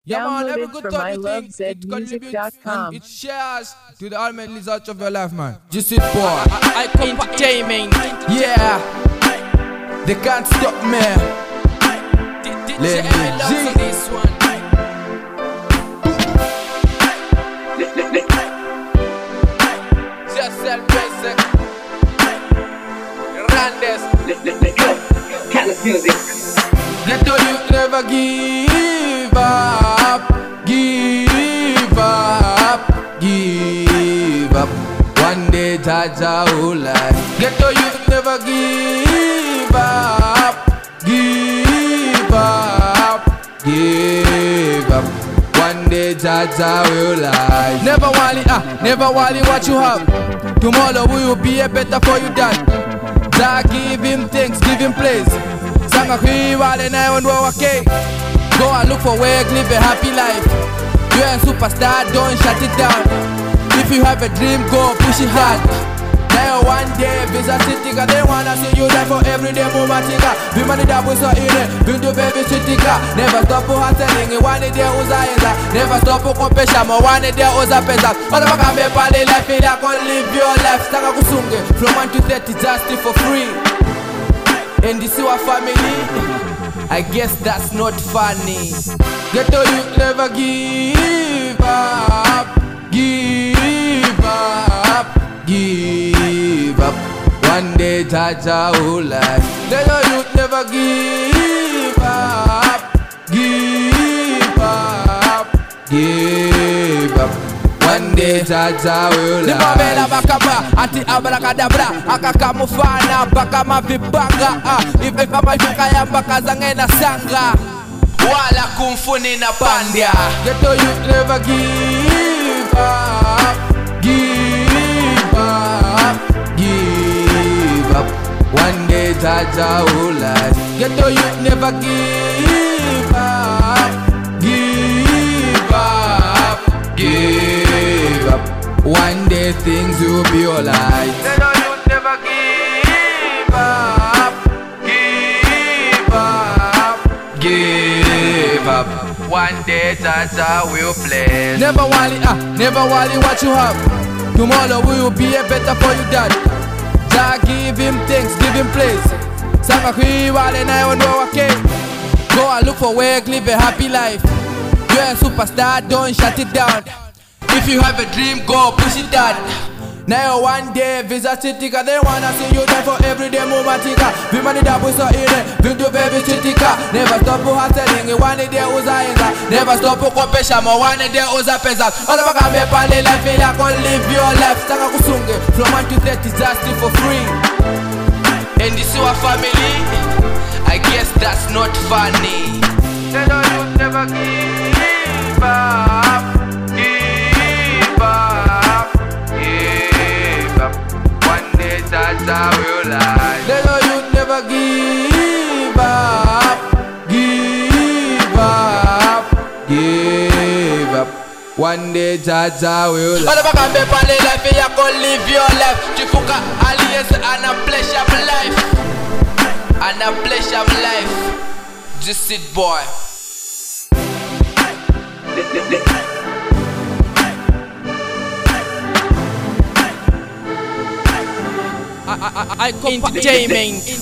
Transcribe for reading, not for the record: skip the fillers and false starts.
Yeah, man, every Downloaded good from thought you think it contributes and ilovezmusic.com. it shares to the ultimate result of your life, man. Just it, boy. I entertainment. Yeah, they can't stop me. Let me G. This one. Just sell basic. Randes. Callous music. Get to you never give up, give up, give up. One day Jaja will lie. Get to you never give up, give up, give up. One day Jaja will lie. Never worry what you have. Tomorrow will be a better for you than. Jah give him thanks, give him praise. Sanga while and I won't okay. Go and look for work, live a happy life. You ain't superstar, don't shut it down. If you have a dream, go push it hard. Now one day, visa city, they wanna see you there for every day, mumatika. Be money that was so in it, build your baby city. Never stop for hustling, one day uzaenza. Never stop for competition, one day uzapeza. All of them be pali life, you can live your life. Sanga kusunge, from 1 to 30, just for free. And this is our family. I guess that's not funny. Get to you never give up, give up, give up. One day Jaja will lie. Get to you never give up, give up, give up. One day Jaja will lie. Nimabela bakaba, anti abracadabra. Akakamufana, baka mavibanga. Ife kama yukaya baka zangena sanga. Wala kumfuni na pandya. Get to you never give up, give up, give up. One day Jaja will lie. Get to you never give up, give up, give up. One day things will be alright. Get to you never give up, give up, give up. One day Jaja will bless. Never worry what you have. Tomorrow will be a better for you dad. Jah give him thanks, give him praise. Sanga while and I won't okay. Go and look for work, live a happy life. You're a superstar, don't shut it down. If you have a dream, go push it down. Now one day visa city, they wanna see you there for every day, mumatika. Be money that was so in it, build your baby city. Never stop for hustling, one day uzaenza. Never stop for competition, one day uzapeza. All of them be pali life, you can live your life. Sanga kusunge, from 1 to 30, just for free. And this is our family. I guess that's not funny. They don't you never give up, give up, give up. One day Jaja will lie. They don't you never give up, give up, give up. One day Jaja will lie. All of them be pali life, you can live your life. Chifuka alias and a pleasure of life. And a pleasure of life. Just sit, boy. I entertainment.